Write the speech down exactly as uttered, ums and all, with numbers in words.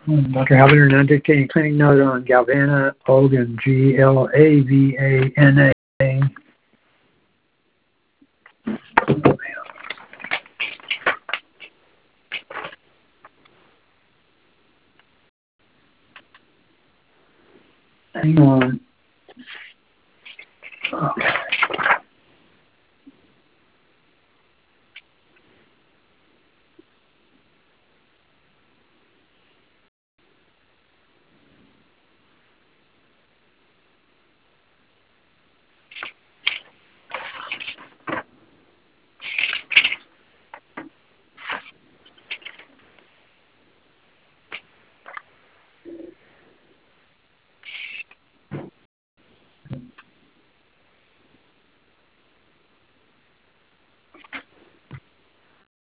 Doctor Halpern, now dictating clinic note on Galvana Ogan, G L A V A N A. Hang on.